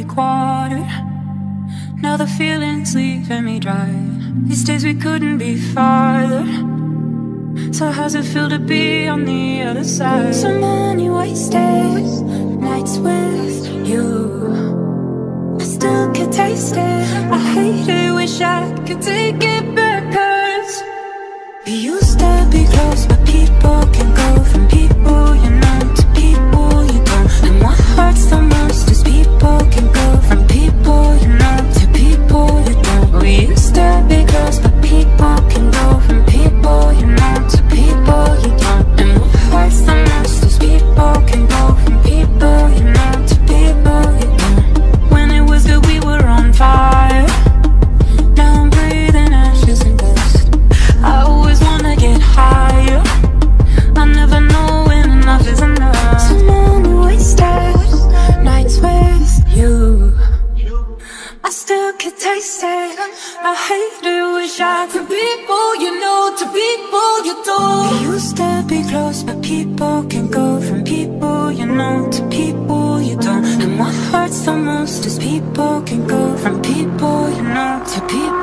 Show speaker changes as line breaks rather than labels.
like water. Now the feeling's leaving me dry. These days we couldn't be farther. So how's it feel to be on the other side? So many wasted nights with you, I still can taste it. I hate it, wish I could take it back. 'Cause we used to be close, but people can go from people you know to people you don't. And what hurts the most is people can go from people you know to people you don't. We used to be close, but people can go from people you know to people you don't. And what hurts the most is people can go from people you know to people you don't. When it was good we were on fire, now I'm breathing ashes and dust. I always wanna get higher, I never know when enough is enough. So many wasted nights with you, I still can taste it. I hate it, wish I could be people you know to people you don't. We used to be close, but people can go from people you know to people you don't. And what hurts the most is people can go from people you know to people